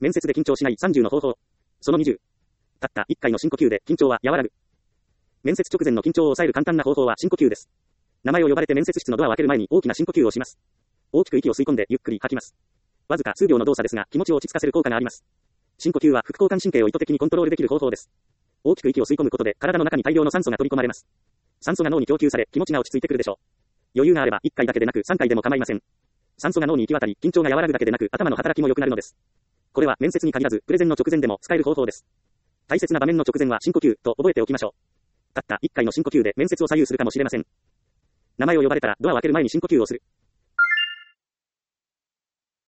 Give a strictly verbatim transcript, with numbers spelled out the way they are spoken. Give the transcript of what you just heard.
面接で緊張しないさんじゅうの方法。そのにじゅう。たったいっかいの深呼吸で緊張は和らぐ。面接直前の緊張を抑える簡単な方法は深呼吸です。名前を呼ばれて面接室のドアを開ける前に大きな深呼吸をします。大きく息を吸い込んでゆっくり吐きます。わずか数秒の動作ですが気持ちを落ち着かせる効果があります。深呼吸は副交感神経を意図的にコントロールできる方法です。大きく息を吸い込むことで体の中に大量の酸素が取り込まれます。酸素が脳に供給され気持ちが落ち着いてくるでしょう。余裕があればいっかいだけでなくさんかいでも構いません。酸素が脳に行き渡り緊張が和らぐだけでなく頭の働きも良くなるのです。これは面接に限らずプレゼンの直前でも使える方法です。大切な場面の直前は深呼吸と覚えておきましょう。たったいっかいの深呼吸で面接を左右するかもしれません。名前を呼ばれたらドアを開ける前に深呼吸をする。